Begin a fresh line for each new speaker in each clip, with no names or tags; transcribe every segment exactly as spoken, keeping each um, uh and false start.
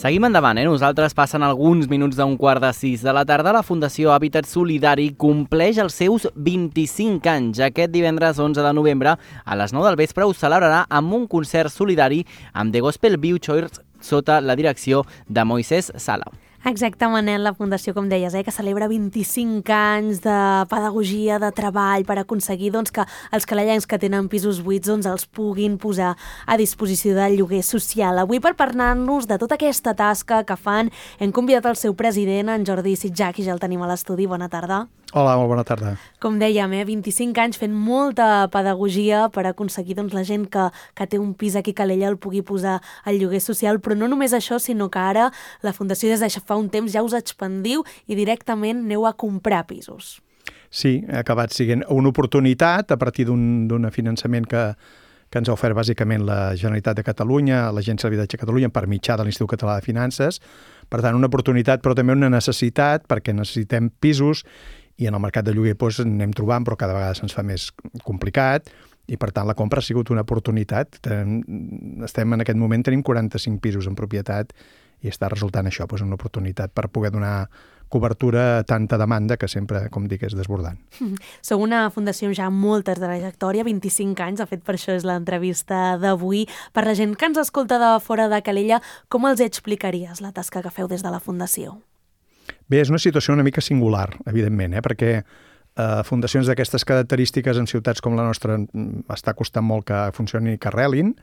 Seguim endavant, eh? Nosaltres passen alguns minuts d'un quart de sis de la tarda. La Fundació Hàbitat Solidari compleix els seus vint-i-cinc anys. Aquest divendres onze de novembre a les nou del vespre ho celebrarà amb un concert solidari amb The Gospel View Church sota la direcció de Moisès Sala.
Exacte, Manel, la Fundació, com deies, eh, que celebra vint-i-cinc anys de pedagogia, de treball per aconseguir doncs, que els calellencs que tenen pisos buits doncs, els puguin posar a disposició del lloguer social. Avui, per parlar-nos de tota aquesta tasca que fan, hem convidat el seu president, en Jordi Sitjac, i ja el tenim a l'estudi. Bona tarda.
Hola, molt bona tarda.
Com dèiem, eh, vint-i-cinc anys fent molta pedagogia per aconseguir doncs, la gent que, que té un pis aquí a Calella el pugui posar al lloguer social, però no només això, sinó que ara la Fundació des de fa un temps ja us expandiu i directament aneu a comprar pisos.
Sí, ha acabat sent una oportunitat a partir d'un d'un finançament que, que ens ha ofert bàsicament la Generalitat de Catalunya, l'Agència de l'Habitatge de Catalunya, per mitjà de l'Institut Català de Finances. Per tant, una oportunitat, però també una necessitat, perquè necessitem pisos i en el mercat de lloguer doncs, anem trobant, però cada vegada se'ns fa més complicat i, per tant, la compra ha sigut una oportunitat. Estem en aquest moment, tenim quaranta-cinc pisos en propietat i està resultant això, doncs, una oportunitat per poder donar cobertura a tanta demanda que sempre, com dic, és desbordant.
Mm. Sou una fundació ja amb molta trajectòria, vint-i-cinc anys, de fet per això és l'entrevista d'avui. Per la gent que ens escolta de fora de Calella, com els explicaries la tasca que feu des de la Fundació?
Bé, és una situació una mica singular, evidentment, eh? perquè eh, fundacions d'aquestes característiques en ciutats com la nostra està costant molt que funcionin i que arrelin.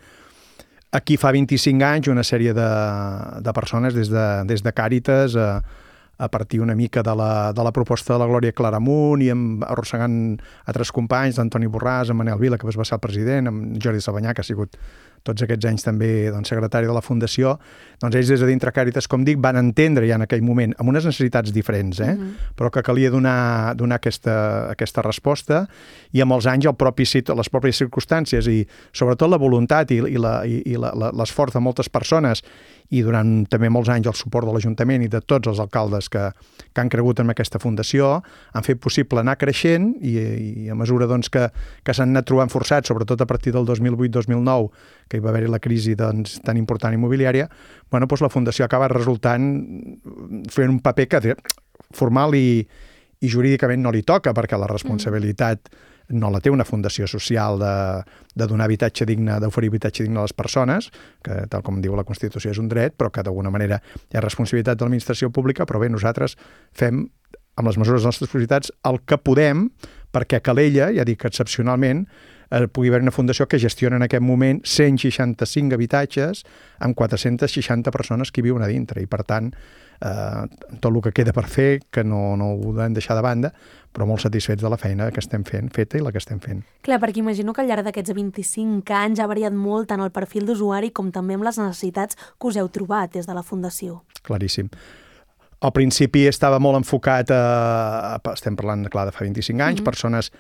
Aquí fa vint-i-cinc anys una sèrie de, de persones des de, des de Càritas a, a partir una mica de la, de la proposta de la Glòria Claramunt i amb, arrossegant altres companys, d'Antoni Borràs, amb Manel Vila, que va ser el president, amb Jordi Sabanyà, que ha sigut tots aquests anys també doncs, secretari de la Fundació, doncs ells des de dintre Càritas, com dic, van entendre ja en aquell moment, amb unes necessitats diferents, eh? Mm-hmm. però que calia donar, donar aquesta, aquesta resposta, i amb els anys el propi, les pròpies circumstàncies i sobretot la voluntat i, i, la, i, i la, l'esforç de moltes persones i durant també molts anys el suport de l'Ajuntament i de tots els alcaldes que, que han cregut en aquesta fundació, han fet possible anar creixent i, i a mesura doncs, que, que s'han anat trobant forçats, sobretot a partir del dos mil vuit dos mil nou, que hi va haver-hi la crisi doncs, tan important immobiliària, bueno, doncs la Fundació acaba resultant fent un paper que formal i, i jurídicament no li toca, perquè la responsabilitat no la té una fundació social de, de donar habitatge digne, d'oferir habitatge digne a les persones, que tal com diu la Constitució és un dret, però que d'alguna manera hi ha responsabilitat de l'administració pública, però bé, nosaltres fem, amb les mesures de les nostres possibilitats, el que podem perquè a Calella, ja dic excepcionalment, eh, pugui haver una fundació que gestiona en aquest moment cent seixanta-cinc habitatges amb quatre-centes seixanta persones que hi viuen a dintre, i per tant, eh, tot el que queda per fer, que no, no ho hem deixar de banda, però molt satisfets de la feina que estem fent, feta i la que estem fent.
Clar, perquè imagino que al llarg d'aquests vint-i-cinc anys ha variat molt tant el perfil d'usuari com també amb les necessitats que us heu trobat des de la Fundació.
Claríssim. Al principi estava molt enfocat a, estem parlant, clar, de fa vint-i-cinc anys, mm-hmm. persones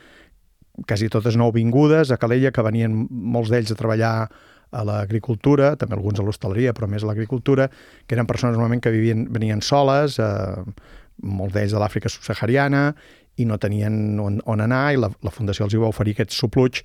quasi totes nouvingudes a Calella, que venien molts d'ells a treballar a l'agricultura, també alguns a l'hostaleria, però més a l'agricultura, que eren persones normalment que vivien, venien soles, eh, molts d'ells de l'Àfrica subsahariana, i no tenien on, on anar, i la, la Fundació els hi va oferir aquest supluig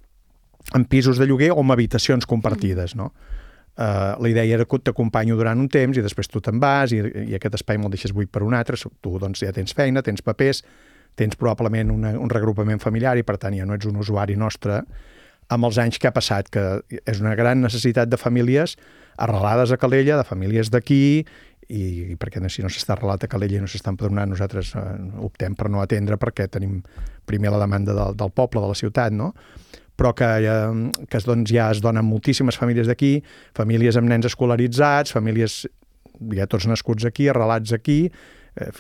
en pisos de lloguer o en habitacions compartides, no? Uh, la idea era que t'acompanyo durant un temps i després tu te'n vas i, i aquest espai me'l deixes buit per un altre, tu doncs ja tens feina, tens papers, tens probablement una, un regrupament familiar i per tant ja no ets un usuari nostre. Amb els anys que ha passat, que és una gran necessitat de famílies arrelades a Calella, de famílies d'aquí, i perquè si no s'està arrelat a Calella i no s'està empadronant, nosaltres eh, optem per no atendre perquè tenim primer la demanda del, del poble, de la ciutat, no? Però que, eh, que doncs, ja es donen moltíssimes famílies d'aquí, famílies amb nens escolaritzats, famílies ja tots nascuts aquí, arrelats aquí, eh,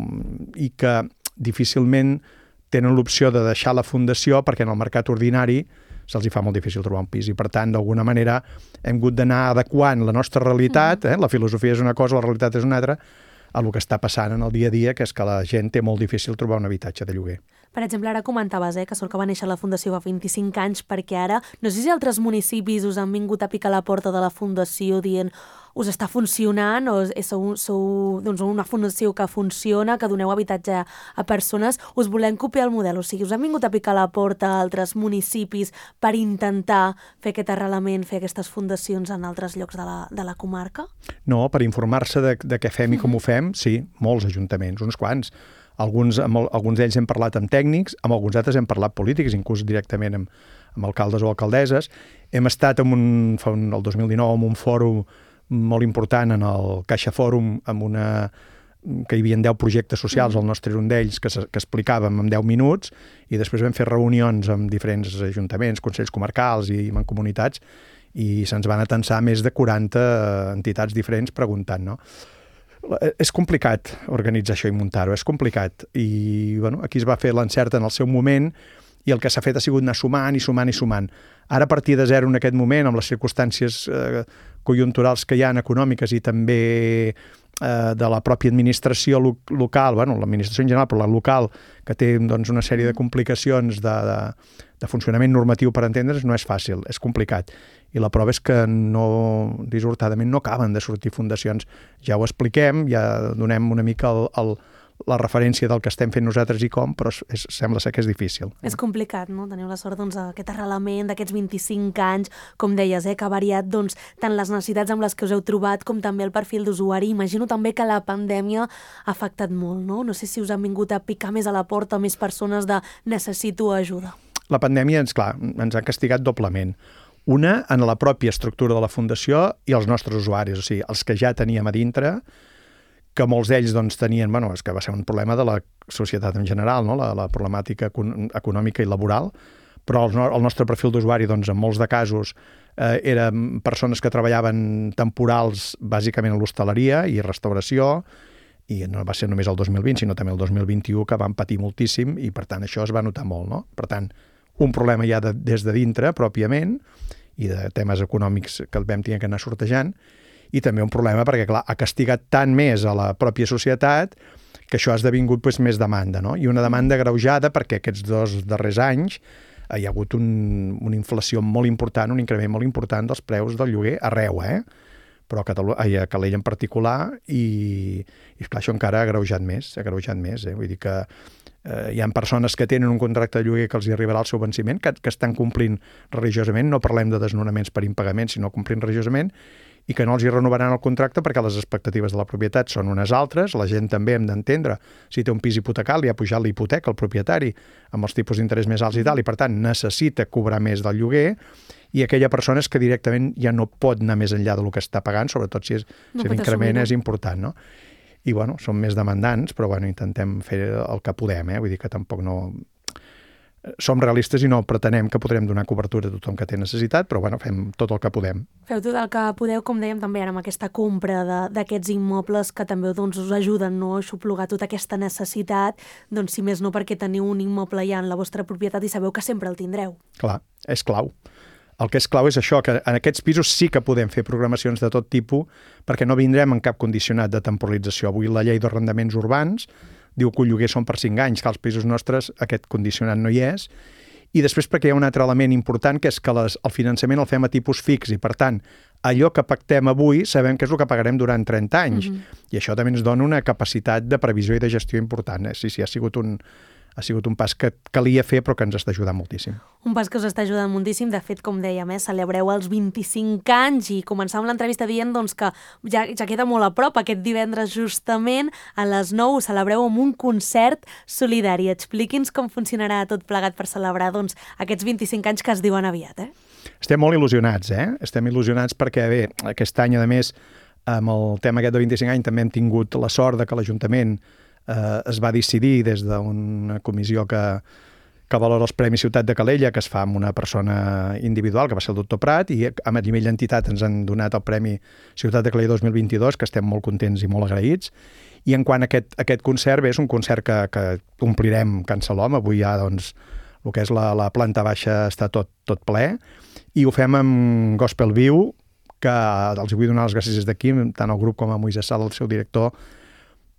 i que difícilment tenen l'opció de deixar la fundació perquè en el mercat ordinari se'ls hi fa molt difícil trobar un pis i, per tant, d'alguna manera hem hagut d'anar adequant la nostra realitat, eh? La filosofia és una cosa, la realitat és una altra, a el que està passant en el dia a dia, que és que la gent té molt difícil trobar un habitatge de lloguer.
Per exemple, ara comentaves eh, que sort que va néixer la Fundació fa vint-i-cinc anys, perquè ara, no sé si altres municipis us han vingut a picar la porta de la Fundació dient us està funcionant o sou, sou doncs, una fundació que funciona, que doneu habitatge a persones, us volem copiar el model. O sigui, us han vingut a picar la porta a altres municipis per intentar fer aquest arrelament, fer aquestes fundacions en altres llocs de la, de la comarca?
No, per informar-se de, de què fem i com ho fem, sí, molts ajuntaments, uns quants. Alguns, amb el, alguns d'ells hem parlat amb tècnics, amb alguns altres hem parlat polítics, inclús directament amb, amb alcaldes o alcaldesses. Hem estat en un, fa un, el dos mil dinou en un fòrum molt important en el Caixa Fòrum, amb una, que hi havia deu projectes socials, el nostre era un d'ells, que, que explicàvem en deu minuts, i després vam fer reunions amb diferents ajuntaments, consells comarcals i mancomunitats, i se'ns van atensar més de quaranta entitats diferents preguntant, no? És complicat organitzar això i muntar-ho, és complicat. I bueno, aquí es va fer l'encert en el seu moment i el que s'ha fet ha sigut anar sumant i sumant i sumant. Ara, a partir de zero en aquest moment, amb les circumstàncies eh, conjunturals que hi ha econòmiques i també eh, de la pròpia administració lo local, bueno, l'administració en general, però la local, que té doncs, una sèrie de complicacions de, de, de funcionament normatiu per entendre's, no és fàcil, és complicat. I la prova és que no, dissortadament no acaben de sortir fundacions. Ja ho expliquem, ja donem una mica el, el, la referència del que estem fent nosaltres i com, però és, sembla ser que és difícil.
És complicat, no? Teniu la sort doncs, d'aquest arrelament, d'aquests vint-i-cinc anys, com deies, eh, que ha variat doncs, tant les necessitats amb les que us heu trobat com també el perfil d'usuari. Imagino també que la pandèmia ha afectat molt, no? No sé si us han vingut a picar més a la porta més persones de necessito ajuda.
La pandèmia, ens, clar, ens ha castigat doblement. Una, en la pròpia estructura de la Fundació i els nostres usuaris, o sigui, els que ja teníem a dintre, que molts d'ells doncs, tenien, bueno, és que va ser un problema de la societat en general, no? la, la problemàtica econòmica i laboral, però el, el nostre perfil d'usuari, doncs, en molts de casos, eh, eren persones que treballaven temporals bàsicament a l'hostaleria i restauració, i no va ser només el dos mil vint, sinó també el dos mil vint-i-u, que van patir moltíssim, i per tant això es va notar molt, no? Per tant, un problema ja de, des de dintre, pròpiament, i de temes econòmics que el vam tenir que anar sortejant, i també un problema perquè, clar, ha castigat tant més a la pròpia societat que això ha esdevingut pues, més demanda, no? I una demanda agreujada perquè aquests dos darrers anys hi ha hagut un, una inflació molt important, un increment molt important dels preus del lloguer arreu, eh? Però a, Catalu ai, a Calella en particular, i, i clar, això encara ha agreujat més, ha agreujat més, eh? Vull dir que eh, hi ha persones que tenen un contracte de lloguer que els hi arribarà al seu venciment, que, que estan complint religiosament, no parlem de desnonaments per impagament, sinó complint religiosament, i que no els hi renovaran el contracte perquè les expectatives de la propietat són unes altres. La gent també hem d'entendre, si té un pis hipotecat, li ha pujat la hipoteca al propietari amb els tipus d'interès més alts i tal, i per tant necessita cobrar més del lloguer, i aquella persona és que directament ja no pot anar més enllà del que està pagant, sobretot si, és, no si l'increment és important, no? I bueno, són més demandants, però bueno, intentem fer el que podem, eh? Vull dir que tampoc no... Som realistes i no pretenem que podrem donar cobertura a tothom que té necessitat, però bueno, fem tot el que podem.
Feu tot el que podeu, com dèiem també ara amb aquesta compra d'aquests immobles que també doncs, us ajuden, no?, a xuplugar tota aquesta necessitat, doncs si més no perquè teniu un immoble ja en la vostra propietat i sabeu que sempre el tindreu.
Clar, és clau. El que és clau és això, que en aquests pisos sí que podem fer programacions de tot tipus perquè no vindrem en cap condicionat de temporalització. Avui la llei d'arrendaments urbans diu que el lloguer són per cinc anys, que als pisos nostres aquest condicionat no hi és, i després perquè hi ha un altre element important, que és que les, el finançament el fem a tipus fix, i per tant, allò que pactem avui sabem que és el que pagarem durant trenta anys, mm-hmm. i això també ens dona una capacitat de previsió i de gestió important. Eh? Sí, sí, ha sigut un... ha sigut un pas que calia fer però que ens està ajudant moltíssim.
Un pas que us està ajudant moltíssim. De fet, com dèiem, eh, celebreu els vint-i-cinc anys i començàvem l'entrevista dient doncs, que ja, ja queda molt a prop. Aquest divendres justament a les nou celebreu amb un concert solidari. Expliqui'ns com funcionarà tot plegat per celebrar doncs, aquests vint-i-cinc anys que es diuen aviat. Eh?
Estem molt il·lusionats, eh? Estem il·lusionats perquè bé, aquest any, a més, amb el tema aquest de vint-i-cinc anys també hem tingut la sort de que l'Ajuntament Eh, es va decidir des d'una comissió que, que valora els Premis Ciutat de Calella, que es fa amb una persona individual, que va ser el doctor Prat, i a nivell d'entitat ens han donat el Premi Ciutat de Calella dos mil vint-i-dos, que estem molt contents i molt agraïts. I en quant a aquest, aquest concert, bé, és un concert que, que omplirem Can Salom. Avui ja, doncs, el que és la, la planta baixa està tot, tot ple, i ho fem amb gospel viu, que els vull donar les gràcies des d'aquí, tant al grup com a Moisès Sala, el seu director,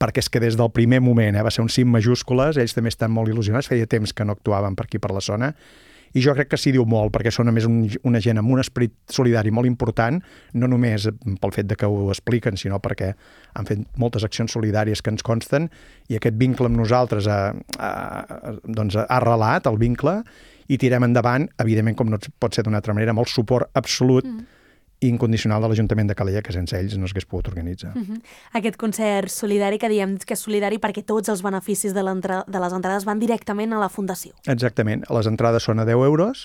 perquè és que des del primer moment eh, va ser un sí majúscules, ells també estan molt il·lusionats, feia temps que no actuaven per aquí per la zona, i jo crec que s'hi diu molt, perquè són a més un, una gent amb un esperit solidari molt important, no només pel fet de que ho expliquen, sinó perquè han fet moltes accions solidàries que ens consten, i aquest vincle amb nosaltres ha, ha, doncs ha arrelat el vincle, i tirem endavant, evidentment, com no pot ser d'una altra manera, amb el suport absolut mm. i incondicional de l'Ajuntament de Calella, que sense ells no s'hagués pogut organitzar.
Uh-huh. Aquest concert solidari, que diem que és solidari perquè tots els beneficis de, de les entrades van directament a la Fundació.
Exactament. Les entrades són a deu euros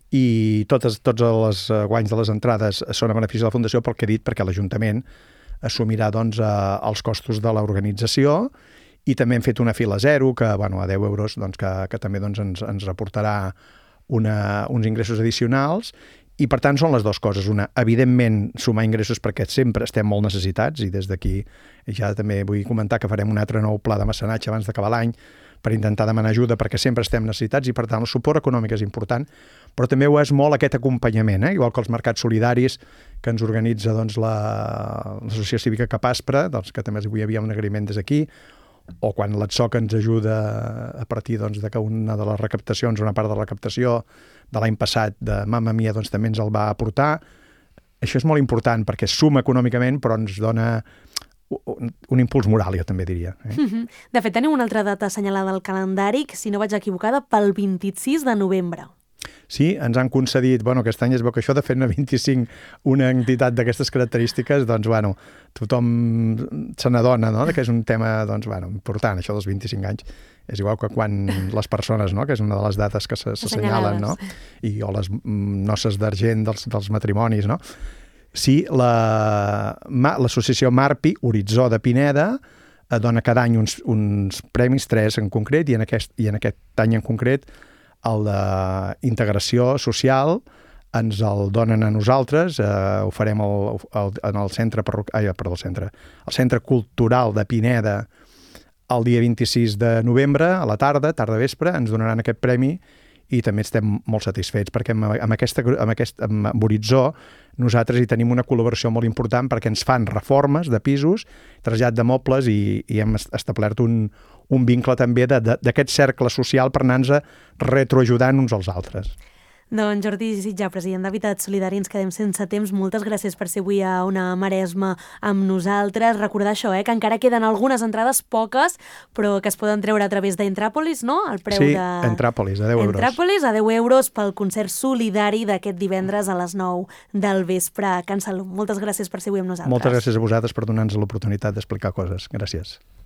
i totes, tots els guanys de les entrades són a benefici de la Fundació, pel que he dit, perquè l'Ajuntament assumirà doncs, els costos de l'organització, i també hem fet una fila zero, que bueno, a deu euros doncs, que, que també doncs, ens, ens reportarà una, uns ingressos addicionals. I, per tant, són les dues coses. Una, evidentment, sumar ingressos perquè sempre estem molt necessitats, i des d'aquí ja també vull comentar que farem un altre nou pla de mecenatge abans d'acabar l'any per intentar demanar ajuda, perquè sempre estem necessitats, i, per tant, el suport econòmic és important, però també ho és molt aquest acompanyament, eh? Igual que els mercats solidaris que ens organitza doncs, l'Associació Cívica Capaspre, doncs, que també avui hi havia un agraïment des d'aquí, o quan l'Atsoc ens ajuda a partir doncs, de que una de les recaptacions, una part de la recaptació de l'any passat de Mamma Mia doncs, també ens el va aportar. Això és molt important perquè suma econòmicament, però ens dona un, un impuls moral, jo també diria. Eh?
Mm-hmm. De fet, teniu una altra data assenyalada al calendari, que, si no vaig equivocada, pel vint-i-sis de novembre.
Sí, ens han concedit, bueno, aquest any es veu que això de fer-ne vint-i-cinc una entitat d'aquestes característiques, doncs, bueno, tothom se n'adona, no?, que és un tema, doncs, bueno, important, això dels vint-i-cinc anys. És igual que quan les persones, no?, que és una de les dates que s'assenyalen, no?, i, o les noces d'argent dels, dels matrimonis, no? Sí, l'associació la, Marpi, Horitzó de Pineda, dona cada any uns, uns premis, tres en concret, i en aquest, i en aquest any en concret el d'integració social ens el donen a nosaltres, eh, ho farem el, el, en el centre, ai, perdó, el centre, el centre cultural de Pineda el dia vint-i-sis de novembre, a la tarda, tarda-vespre, ens donaran aquest premi, i també estem molt satisfets, perquè amb, amb, aquesta, amb, aquest, amb Horitzó nosaltres hi tenim una col·laboració molt important perquè ens fan reformes de pisos, trasllat de mobles, i, i hem establert un, un vincle també d'aquest cercle social per anar-nos retroajudant uns als altres.
Doncs Jordi Sitjà, president d'Habitat Solidari, ens quedem sense temps. Moltes gràcies per ser avui a Ona Maresma amb nosaltres. Recordar això, eh, que encara queden algunes entrades, poques, però que es poden treure a través d'Entràpolis, no? El preu
sí,
de...
Entràpolis, a deu euros.
Entràpolis, a deu euros pel concert solidari d'aquest divendres a les nou del vespre a Can Salut. Moltes gràcies per ser avui amb nosaltres.
Moltes gràcies a vosaltres per donar-nos l'oportunitat d'explicar coses. Gràcies.